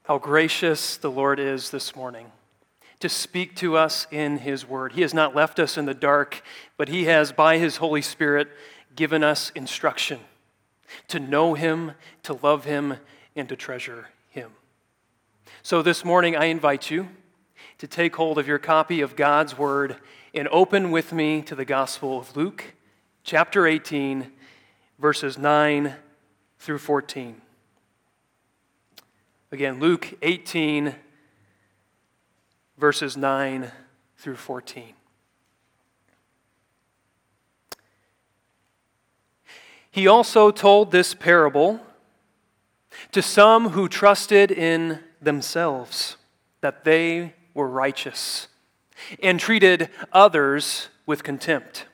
How gracious the Lord is this morning to speak to us in His Word. He has not left us in the dark, but He has, by His Holy Spirit, given us instruction to know Him, to love Him, and to treasure Him. So this morning, I invite you to take hold of your copy of God's Word and open with me to the Gospel of Luke, chapter 18, verses 9 through 14. Again, Luke 18, verses 9 through 14. He also told this parable to some who trusted in themselves that they were righteous and treated others with contempt.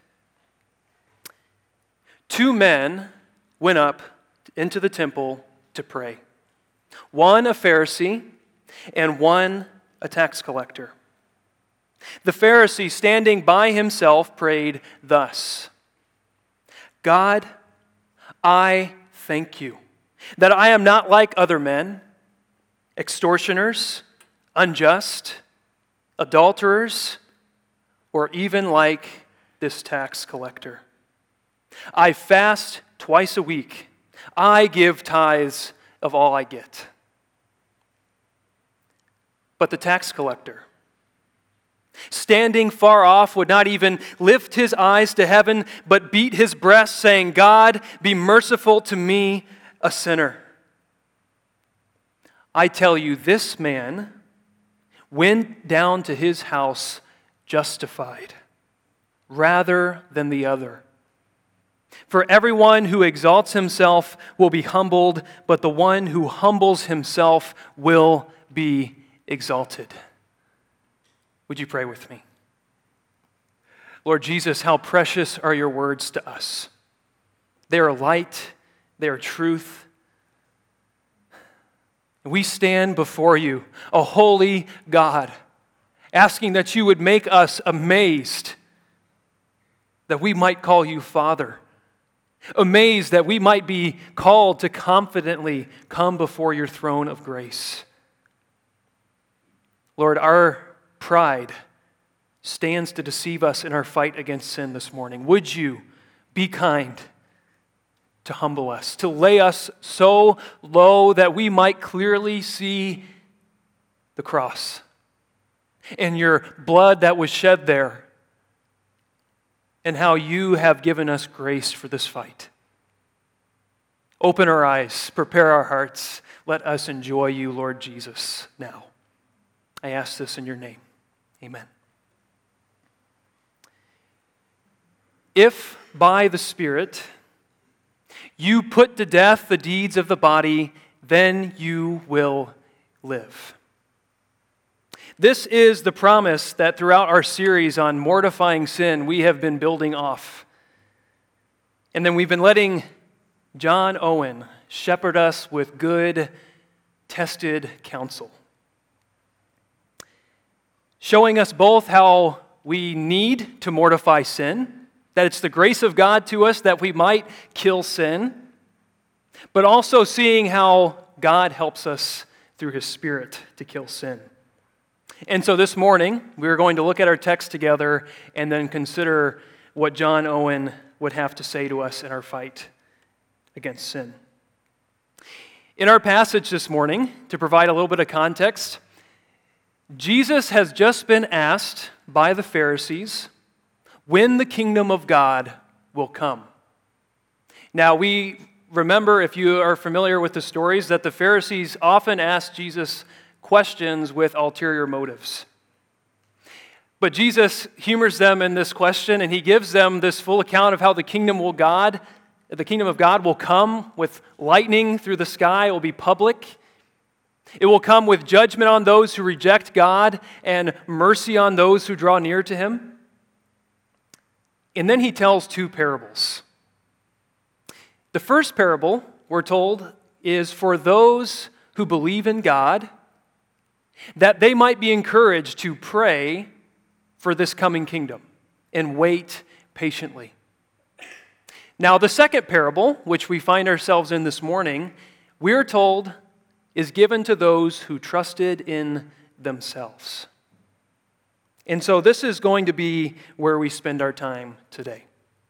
2 men went up into the temple to pray. One a Pharisee, and one a tax collector. The Pharisee, standing by himself, prayed thus: God, I thank you that I am not like other men, extortioners, unjust, adulterers, or even like this tax collector. I fast twice a week. I give tithes of all I get. But the tax collector, standing far off, would not even lift his eyes to heaven, but beat his breast, saying, God, be merciful to me, a sinner. I tell you, this man went down to his house justified, rather than the other. For everyone who exalts himself will be humbled, but the one who humbles himself will be exalted. Would you pray with me? Lord Jesus, how precious are your words to us. They are light, they are truth. We stand before you, a holy God, asking that you would make us amazed that we might call you Father. Amazed that we might be called to confidently come before your throne of grace. Lord, our pride stands to deceive us in our fight against sin this morning. Would you be kind to humble us, to lay us so low that we might clearly see the cross and your blood that was shed there, and how you have given us grace for this fight. Open our eyes, prepare our hearts. Let us enjoy you, Lord Jesus, now. I ask this in your name. Amen. If by the Spirit you put to death the deeds of the body, then you will live. This is the promise that throughout our series on mortifying sin, we have been building off. And then we've been letting John Owen shepherd us with good, tested counsel, showing us both how we need to mortify sin, that it's the grace of God to us that we might kill sin, but also seeing how God helps us through His Spirit to kill sin. And so this morning, we're going to look at our text together and then consider what John Owen would have to say to us in our fight against sin. In our passage this morning, to provide a little bit of context, Jesus has just been asked by the Pharisees when the kingdom of God will come. Now, we remember, if you are familiar with the stories, that the Pharisees often asked Jesus questions with ulterior motives. But Jesus humors them in this question, and He gives them this full account of how the kingdom of God will come with lightning through the sky. It will be public. It will come with judgment on those who reject God and mercy on those who draw near to Him. And then He tells 2 parables. The first parable, we're told, is for those who believe in God, that they might be encouraged to pray for this coming kingdom and wait patiently. Now, the second parable, which we find ourselves in this morning, we're told is given to those who trusted in themselves. And so this is going to be where we spend our time today.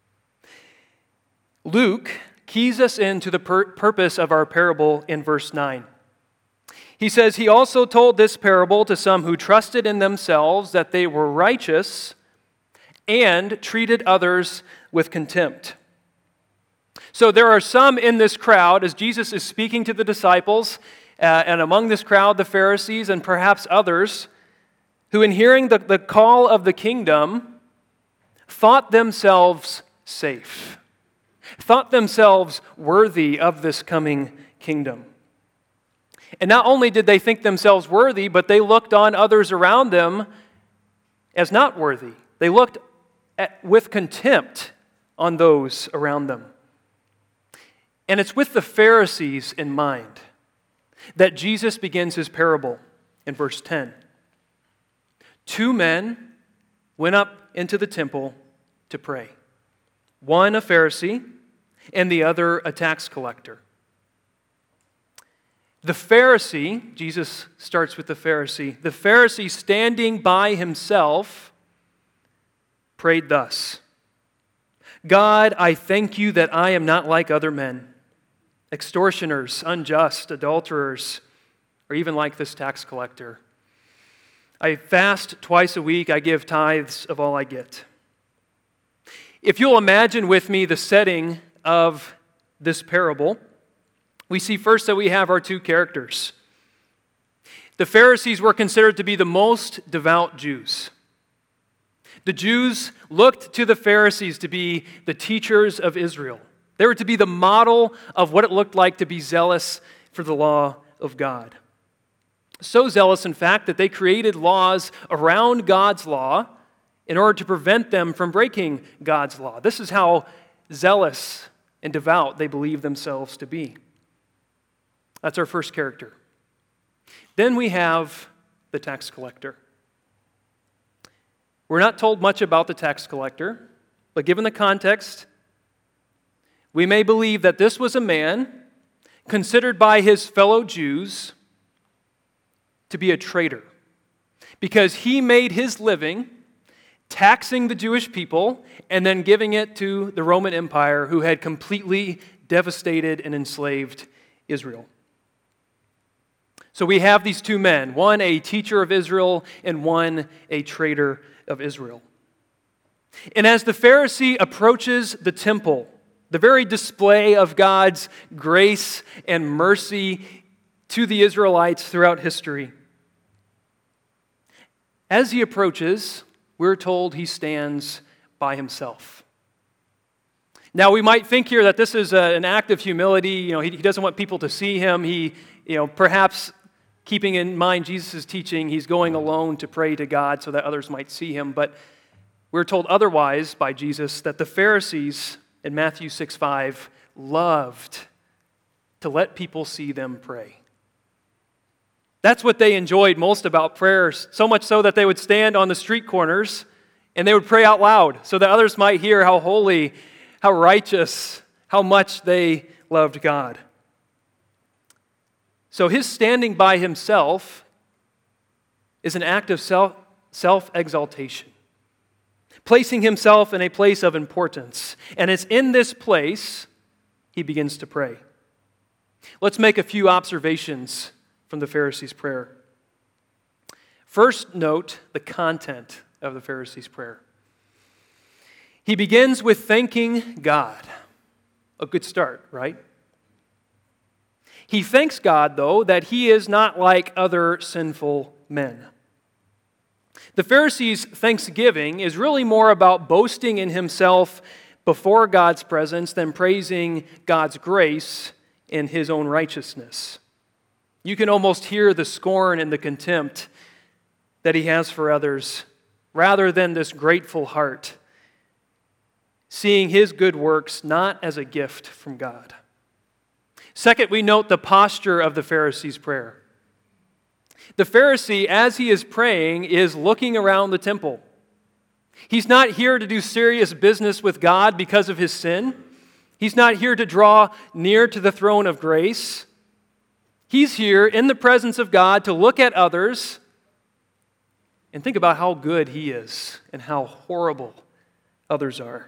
Luke keys us into the purpose of our parable in verse 9. He says, "He also told this parable to some who trusted in themselves that they were righteous and treated others with contempt." So there are some in this crowd, as Jesus is speaking to the disciples, and among this crowd, the Pharisees and perhaps others, who in hearing the call of the kingdom, thought themselves safe, thought themselves worthy of this coming kingdom. And not only did they think themselves worthy, but they looked on others around them as not worthy. They looked with contempt on those around them. And it's with the Pharisees in mind that Jesus begins his parable in verse 10. 2 men went up into the temple to pray. One a Pharisee and the other a tax collector. The Pharisee, Jesus starts with the Pharisee standing by himself prayed thus: "God, I thank you that I am not like other men, extortioners, unjust, adulterers, or even like this tax collector. I fast twice a week, I give tithes of all I get." If you'll imagine with me the setting of this parable, we see first that we have our 2 characters. The Pharisees were considered to be the most devout Jews. The Jews looked to the Pharisees to be the teachers of Israel. They were to be the model of what it looked like to be zealous for the law of God. So zealous, in fact, that they created laws around God's law in order to prevent them from breaking God's law. This is how zealous and devout they believed themselves to be. That's our first character. Then we have the tax collector. We're not told much about the tax collector, but given the context, we may believe that this was a man considered by his fellow Jews to be a traitor, because he made his living taxing the Jewish people and then giving it to the Roman Empire, who had completely devastated and enslaved Israel. So we have these 2 men, one a teacher of Israel and one a traitor of Israel. And as the Pharisee approaches the temple, the very display of God's grace and mercy to the Israelites throughout history, as he approaches, we're told he stands by himself. Now, we might think here that this is an act of humility. He doesn't want people to see him. He, perhaps keeping in mind Jesus' teaching, he's going alone to pray to God so that others might see him. But we're told otherwise by Jesus, that the Pharisees in Matthew 6:5 loved to let people see them pray. That's what they enjoyed most about prayers, so much so that they would stand on the street corners and they would pray out loud so that others might hear how holy, how righteous, how much they loved God. So his standing by himself is an act of self-exaltation, placing himself in a place of importance. And it's in this place he begins to pray. Let's make a few observations from the Pharisee's prayer. First, note the content of the Pharisee's prayer. He begins with thanking God. A good start, right? He thanks God, though, that he is not like other sinful men. The Pharisee's thanksgiving is really more about boasting in himself before God's presence than praising God's grace in his own righteousness. You can almost hear the scorn and the contempt that he has for others, rather than this grateful heart, seeing his good works not as a gift from God. Second, we note the posture of the Pharisee's prayer. The Pharisee, as he is praying, is looking around the temple. He's not here to do serious business with God because of his sin. He's not here to draw near to the throne of grace. He's here in the presence of God to look at others and think about how good he is and how horrible others are.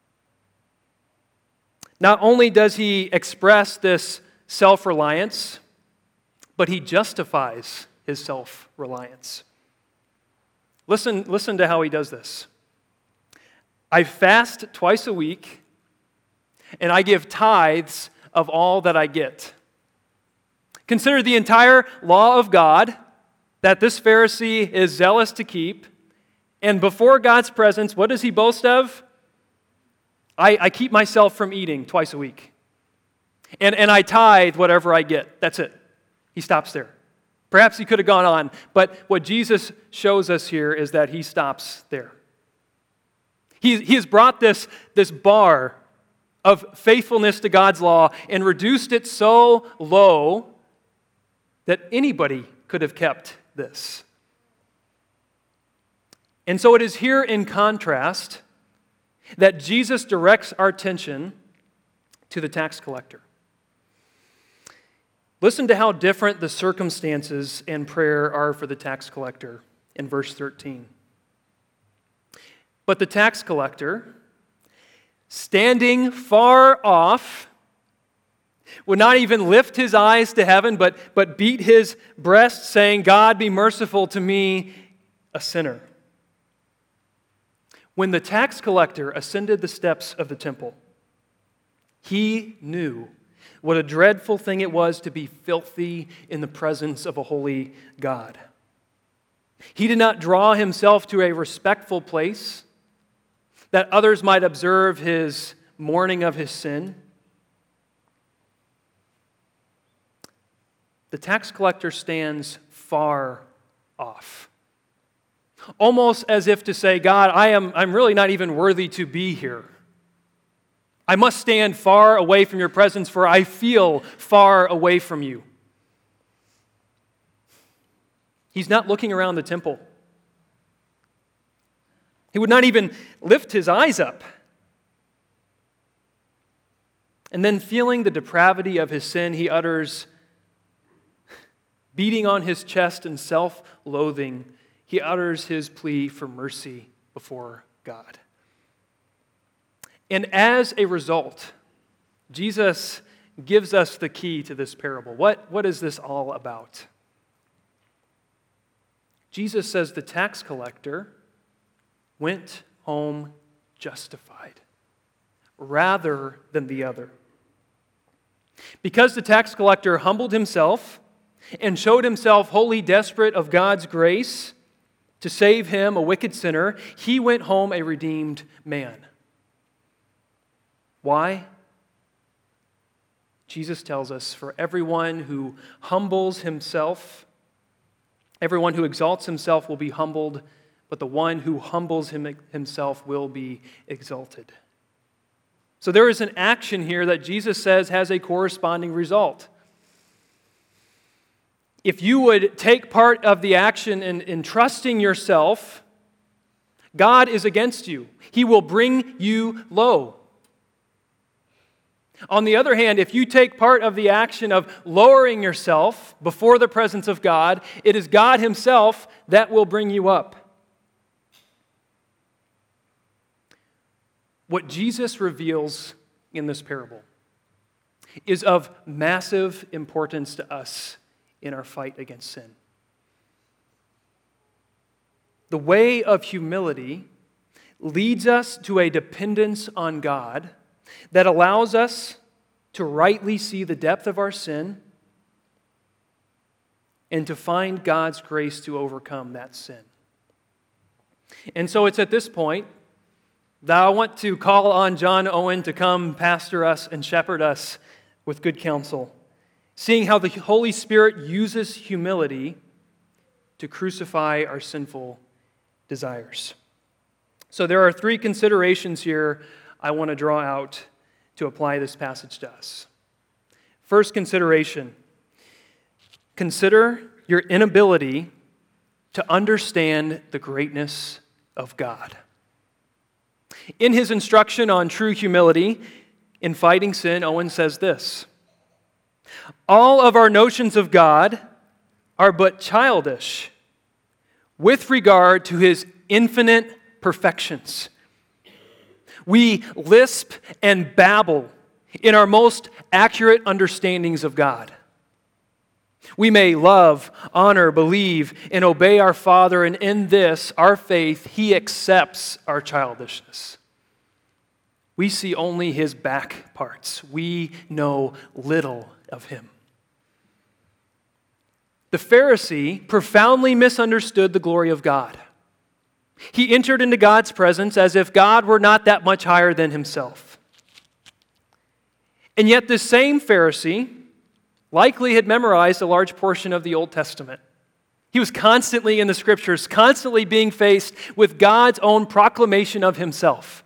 Not only does he express this self-reliance, but he justifies his self-reliance. Listen to how he does this. I fast twice a week, and I give tithes of all that I get. Consider the entire law of God that this Pharisee is zealous to keep, and before God's presence, what does he boast of? I keep myself from eating twice a week. And I tithe whatever I get. That's it. He stops there. Perhaps he could have gone on, but what Jesus shows us here is that he stops there. He has brought this bar of faithfulness to God's law and reduced it so low that anybody could have kept this. And so it is here in contrast that Jesus directs our attention to the tax collector. Listen to how different the circumstances and prayer are for the tax collector in verse 13. But the tax collector, standing far off, would not even lift his eyes to heaven, but beat his breast, saying, God, be merciful to me, a sinner. When the tax collector ascended the steps of the temple, he knew what a dreadful thing it was to be filthy in the presence of a holy God. He did not draw himself to a respectful place that others might observe his mourning of his sin. The tax collector stands far off, almost as if to say, God, I'm really not even worthy to be here. I must stand far away from your presence, for I feel far away from you. He's not looking around the temple. He would not even lift his eyes up. And then, feeling the depravity of his sin, he utters, beating on his chest in self-loathing, he utters his plea for mercy before God. And as a result, Jesus gives us the key to this parable. What is this all about? Jesus says the tax collector went home justified rather than the other. Because the tax collector humbled himself and showed himself wholly desperate of God's grace to save him, a wicked sinner, he went home a redeemed man. Why? Jesus tells us, for everyone who humbles himself, everyone who exalts himself will be humbled, but the one who humbles himself will be exalted. So there is an action here that Jesus says has a corresponding result. If you would take part of the action in trusting yourself, God is against you. He will bring you low. On the other hand, if you take part of the action of lowering yourself before the presence of God, it is God Himself that will bring you up. What Jesus reveals in this parable is of massive importance to us in our fight against sin. The way of humility leads us to a dependence on God that allows us to rightly see the depth of our sin and to find God's grace to overcome that sin. And so it's at this point that I want to call on John Owen to come pastor us and shepherd us with good counsel, seeing how the Holy Spirit uses humility to crucify our sinful desires. So there are three considerations here I want to draw out to apply this passage to us. First consideration, consider your inability to understand the greatness of God. In his instruction on true humility in fighting sin, Owen says this: All of our notions of God are but childish with regard to His infinite perfections. We lisp and babble in our most accurate understandings of God. We may love, honor, believe, and obey our Father, and in this, our faith, He accepts our childishness. We see only His back parts. We know little of Him. The Pharisee profoundly misunderstood the glory of God. He entered into God's presence as if God were not that much higher than himself. And yet this same Pharisee likely had memorized a large portion of the Old Testament. He was constantly in the Scriptures, constantly being faced with God's own proclamation of himself.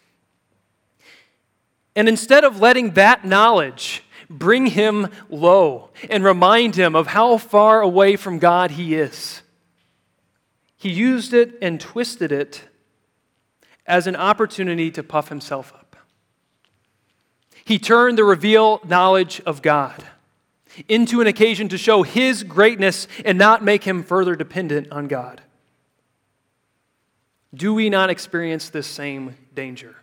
And instead of letting that knowledge bring him low and remind him of how far away from God he is, he used it and twisted it as an opportunity to puff himself up. He turned the revealed knowledge of God into an occasion to show His greatness and not make him further dependent on God. Do we not experience this same danger?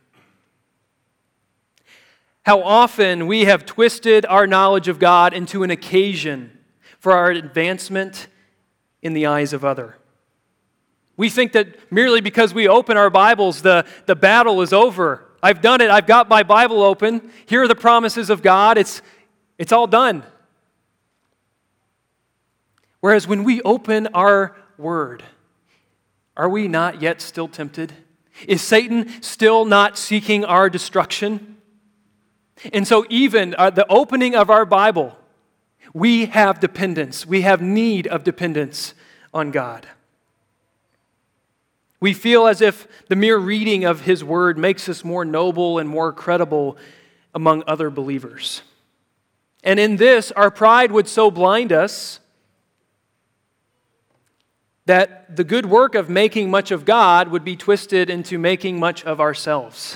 How often we have twisted our knowledge of God into an occasion for our advancement in the eyes of others. We think that merely because we open our Bibles, the battle is over. I've done it. I've got my Bible open. Here are the promises of God. It's all done. Whereas when we open our Word, are we not yet still tempted? Is Satan still not seeking our destruction? And so even the opening of our Bible, we have dependence. We have need of dependence on God. We feel as if the mere reading of His Word makes us more noble and more credible among other believers. And in this, our pride would so blind us that the good work of making much of God would be twisted into making much of ourselves.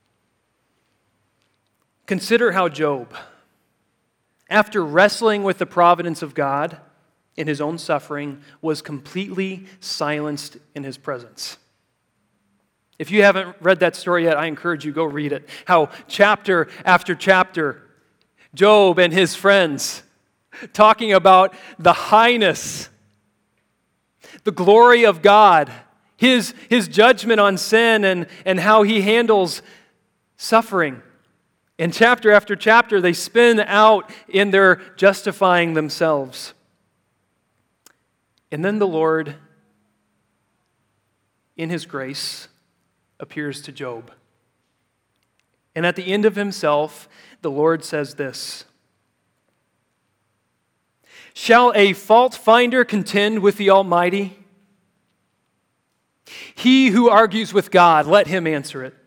Consider how Job, after wrestling with the providence of God in his own suffering, was completely silenced in His presence. If you haven't read that story yet, I encourage you, go read it. How chapter after chapter, Job and his friends talking about the highness, the glory of God, His judgment on sin and how He handles suffering. And chapter after chapter, they spin out in their justifying themselves. And then the Lord, in His grace, appears to Job. And at the end of Himself, the Lord says this: "Shall a fault finder contend with the Almighty? He who argues with God, let him answer it."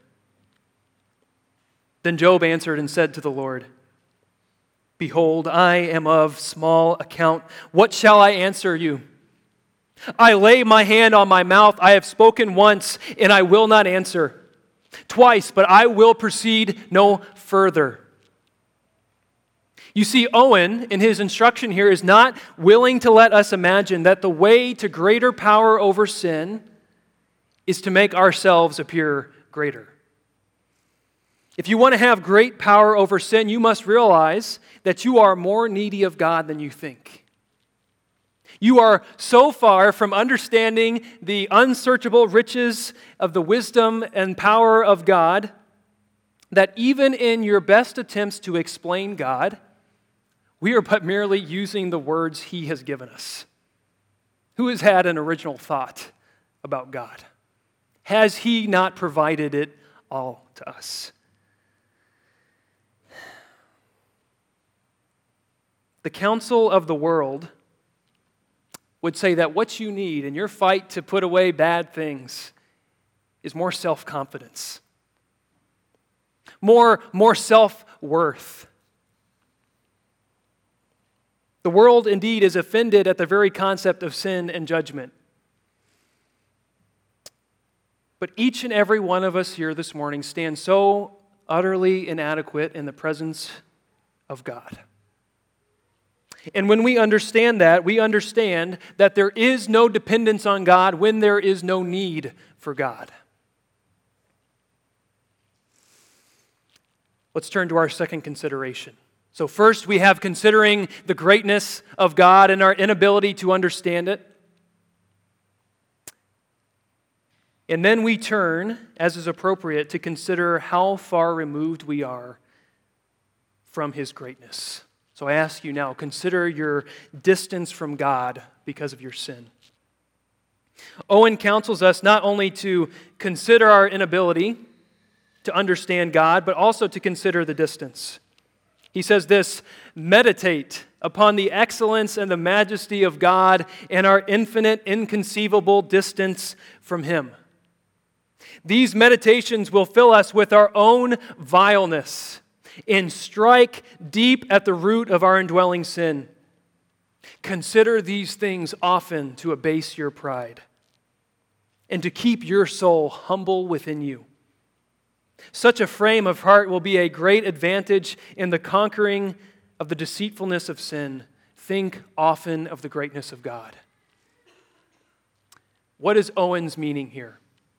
Then Job answered and said to the Lord, "Behold, I am of small account. What shall I answer you? I lay my hand on my mouth. I have spoken once, and I will not answer. Twice, but I will proceed no further." You see, Owen, in his instruction here, is not willing to let us imagine that the way to greater power over sin is to make ourselves appear greater. If you want to have great power over sin, you must realize that you are more needy of God than you think. You are so far from understanding the unsearchable riches of the wisdom and power of God that even in your best attempts to explain God, we are but merely using the words He has given us. Who has had an original thought about God? Has He not provided it all to us? The counsel of the world would say that what you need in your fight to put away bad things is more self-confidence, more self-worth. The world indeed is offended at the very concept of sin and judgment. But each and every one of us here this morning stands so utterly inadequate in the presence of God. And when we understand that, we understand that there is no dependence on God when there is no need for God. Let's turn to our second consideration. So first, we have considering the greatness of God and our inability to understand it. And then we turn, as is appropriate, to consider how far removed we are from His greatness. So I ask you now, consider your distance from God because of your sin. Owen counsels us not only to consider our inability to understand God, but also to consider the distance. He says this, meditate upon the excellence and the majesty of God and our infinite, inconceivable distance from Him. These meditations will fill us with our own vileness and strike deep at the root of our indwelling sin. Consider these things often to abase your pride and to keep your soul humble within you. Such a frame of heart will be a great advantage in the conquering of the deceitfulness of sin. Think often of the greatness of God. What is Owen's meaning here?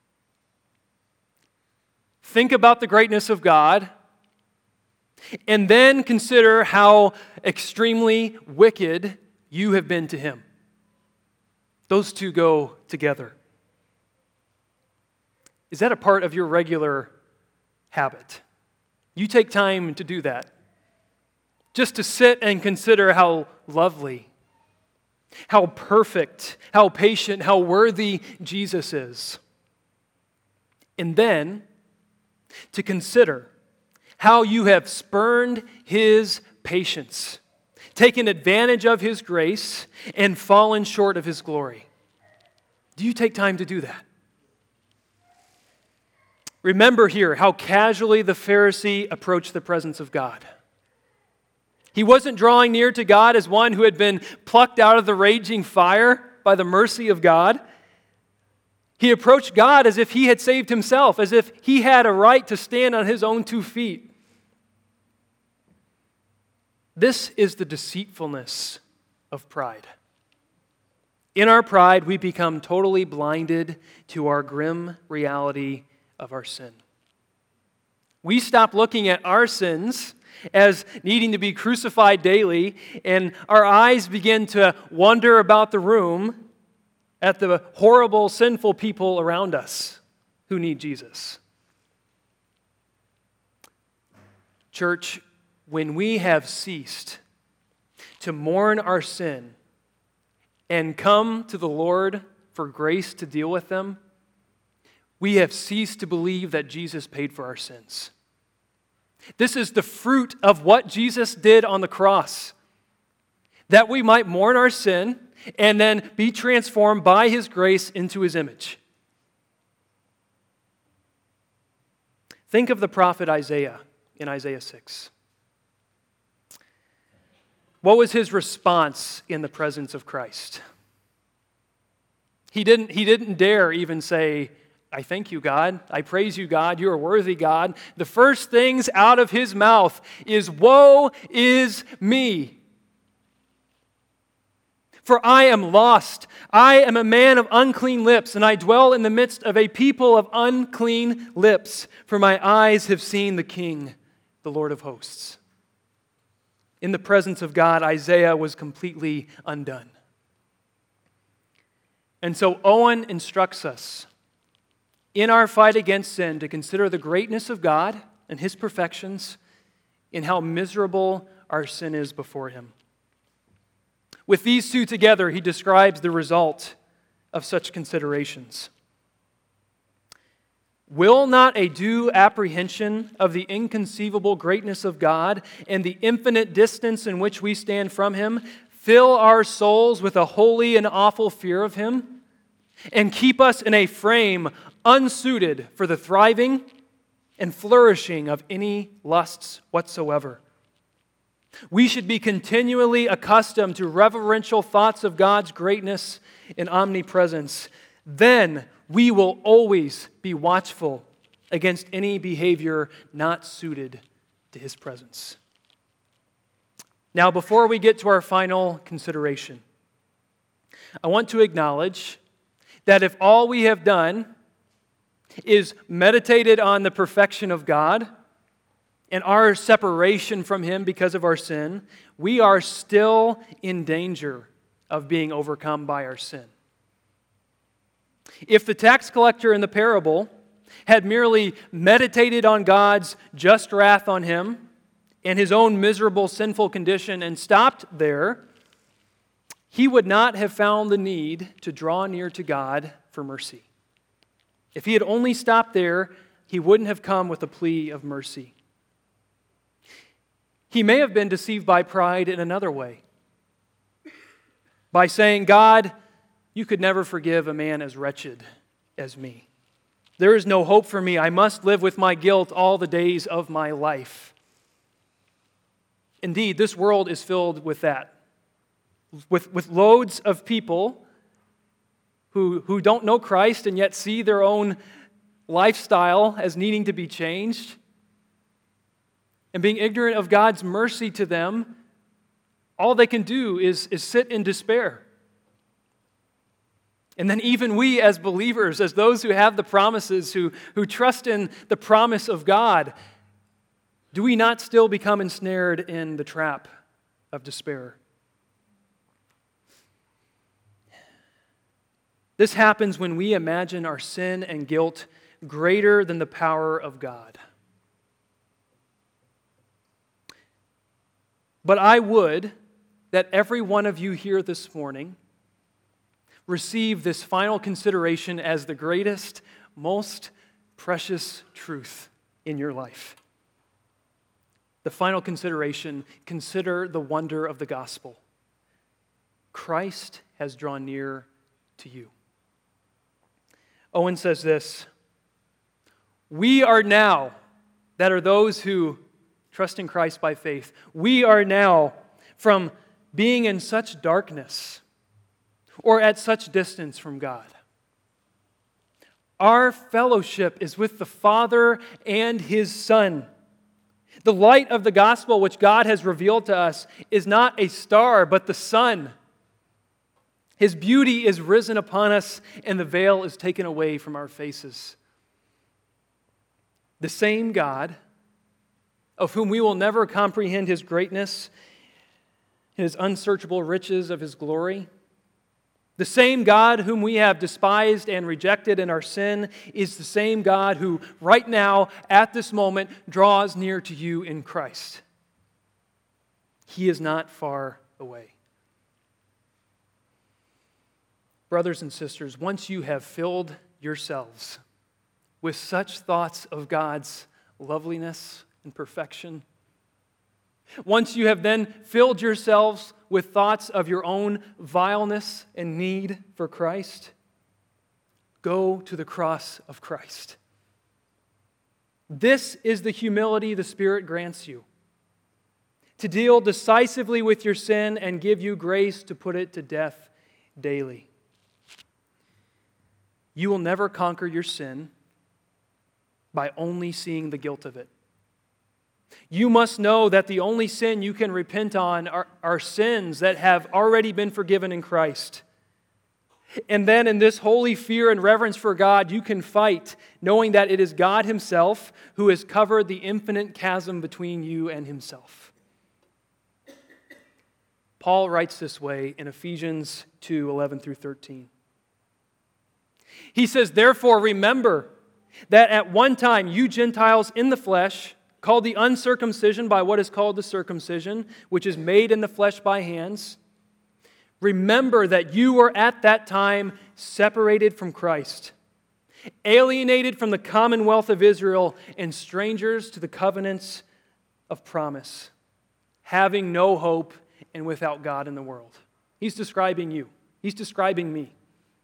Think about the greatness of God, and then consider how extremely wicked you have been to Him. Those two go together. Is that a part of your regular habit? You take time to do that. Just to sit and consider how lovely, how perfect, how patient, how worthy Jesus is. And then to consider how you have spurned His patience, taken advantage of His grace, and fallen short of His glory. Do you take time to do that? Remember here how casually the Pharisee approached the presence of God. He wasn't drawing near to God as one who had been plucked out of the raging fire by the mercy of God. He approached God as if He had saved himself, as if He had a right to stand on His own 2 feet. This is the deceitfulness of pride. In our pride, we become totally blinded to our grim reality of our sin. We stop looking at our sins as needing to be crucified daily, and our eyes begin to wander about the room at the horrible, sinful people around us who need Jesus. Church, when we have ceased to mourn our sin and come to the Lord for grace to deal with them, we have ceased to believe that Jesus paid for our sins. This is the fruit of what Jesus did on the cross, that we might mourn our sin and then be transformed by His grace into His image. Think of the prophet Isaiah in Isaiah 6. What was his response in the presence of Christ? He didn't dare even say, I thank you, God. I praise you, God. You are worthy, God. The first things out of his mouth is, woe is me. For I am lost. I am a man of unclean lips, and I dwell in the midst of a people of unclean lips. For my eyes have seen the King, the Lord of hosts. In the presence of God, Isaiah was completely undone. And so Owen instructs us in our fight against sin to consider the greatness of God and His perfections and how miserable our sin is before Him. With these two together, he describes the result of such considerations. Will not a due apprehension of the inconceivable greatness of God and the infinite distance in which we stand from Him fill our souls with a holy and awful fear of Him and keep us in a frame unsuited for the thriving and flourishing of any lusts whatsoever? We should be continually accustomed to reverential thoughts of God's greatness and omnipresence. Then we will always be watchful against any behavior not suited to His presence. Now, before we get to our final consideration, I want to acknowledge that if all we have done is meditated on the perfection of God and our separation from Him because of our sin, we are still in danger of being overcome by our sin. If the tax collector in the parable had merely meditated on God's just wrath on him and his own miserable, sinful condition and stopped there, he would not have found the need to draw near to God for mercy. If he had only stopped there, he wouldn't have come with a plea of mercy. He may have been deceived by pride in another way, by saying, God, you could never forgive a man as wretched as me. There is no hope for me. I must live with my guilt all the days of my life. Indeed, this world is filled with that. With loads of people who don't know Christ and yet see their own lifestyle as needing to be changed. And being ignorant of God's mercy to them, all they can do is sit in despair. And then even we as believers, as those who have the promises, who trust in the promise of God, do we not still become ensnared in the trap of despair? This happens when we imagine our sin and guilt greater than the power of God. But I would that every one of you here this morning receive this final consideration as the greatest, most precious truth in your life. The final consideration, consider the wonder of the gospel. Christ has drawn near to you. Owen says this, we are now, that are those who trust in Christ by faith, we are now from being in such darkness or at such distance from God. Our fellowship is with the Father and His Son. The light of the gospel which God has revealed to us is not a star, but the sun. His beauty is risen upon us, and the veil is taken away from our faces. The same God, of whom we will never comprehend His greatness, His unsearchable riches of His glory, the same God whom we have despised and rejected in our sin is the same God who right now, at this moment, draws near to you in Christ. He is not far away. Brothers and sisters, once you have filled yourselves with such thoughts of God's loveliness and perfection, once you have then filled yourselves with thoughts of your own vileness and need for Christ, go to the cross of Christ. This is the humility the Spirit grants you, to deal decisively with your sin and give you grace to put it to death daily. You will never conquer your sin by only seeing the guilt of it. You must know that the only sin you can repent on are sins that have already been forgiven in Christ. And then in this holy fear and reverence for God, you can fight, knowing that it is God Himself who has covered the infinite chasm between you and Himself. Paul writes this way in Ephesians 2:11-13. He says, therefore, remember that at one time you Gentiles in the flesh, called the uncircumcision by what is called the circumcision, which is made in the flesh by hands, remember that you were at that time separated from Christ, alienated from the commonwealth of Israel, and strangers to the covenants of promise, having no hope and without God in the world. He's describing you. He's describing me.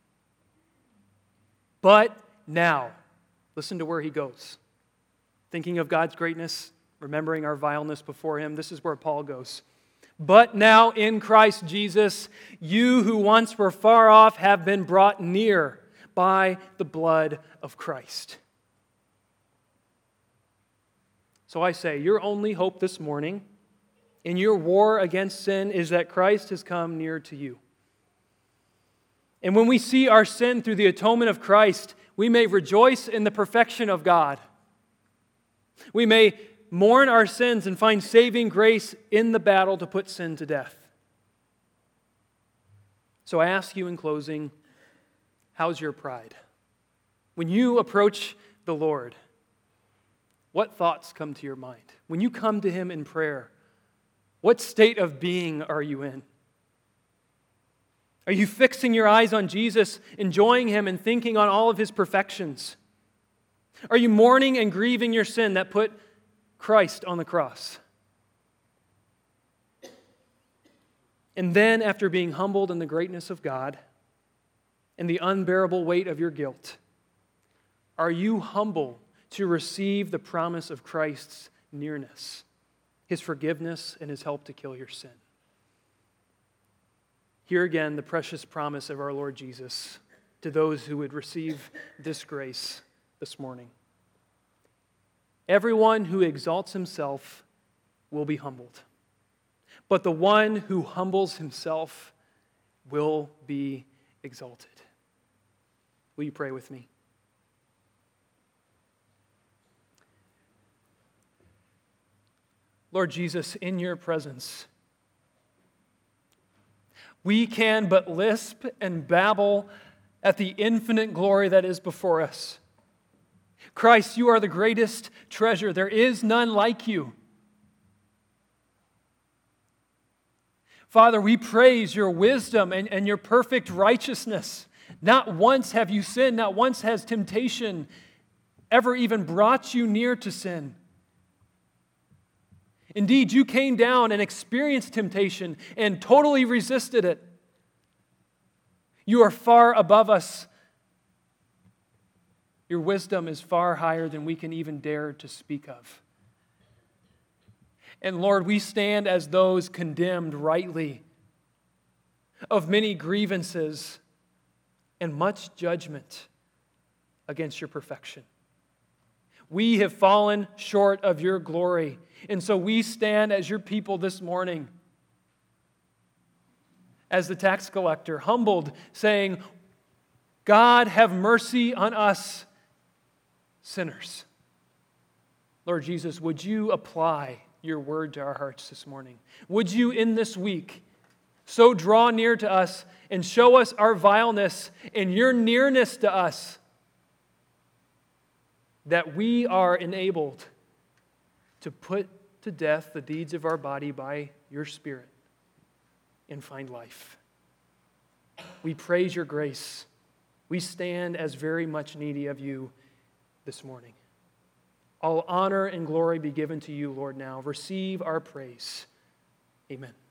But now, listen to where he goes. Thinking of God's greatness, remembering our vileness before Him, this is where Paul goes. But now in Christ Jesus, you who once were far off have been brought near by the blood of Christ. So I say, your only hope this morning in your war against sin is that Christ has come near to you. And when we see our sin through the atonement of Christ, we may rejoice in the perfection of God. We may mourn our sins and find saving grace in the battle to put sin to death. So I ask you in closing, how's your pride? When you approach the Lord, what thoughts come to your mind? When you come to Him in prayer, what state of being are you in? Are you fixing your eyes on Jesus, enjoying Him and thinking on all of His perfections? Are you mourning and grieving your sin that put Christ on the cross? And then, after being humbled in the greatness of God and the unbearable weight of your guilt, are you humble to receive the promise of Christ's nearness, His forgiveness, and His help to kill your sin? Here again, the precious promise of our Lord Jesus to those who would receive this grace this morning. Everyone who exalts himself will be humbled, but the one who humbles himself will be exalted. Will you pray with me? Lord Jesus, in your presence, we can but lisp and babble at the infinite glory that is before us. Christ, you are the greatest treasure. There is none like you. Father, we praise your wisdom and your perfect righteousness. Not once have you sinned, not once has temptation ever even brought you near to sin. Indeed, you came down and experienced temptation and totally resisted it. You are far above us. Your wisdom is far higher than we can even dare to speak of. And Lord, we stand as those condemned rightly of many grievances and much judgment against your perfection. We have fallen short of your glory, and so we stand as your people this morning, as the tax collector, humbled, saying, God, have mercy on us, sinners. Lord Jesus, would you apply your word to our hearts this morning? Would you, in this week, so draw near to us and show us our vileness and your nearness to us, that we are enabled to put to death the deeds of our body by your Spirit and find life. We praise your grace. We stand as very much needy of you this morning. All honor and glory be given to you, Lord, now. Receive our praise. Amen.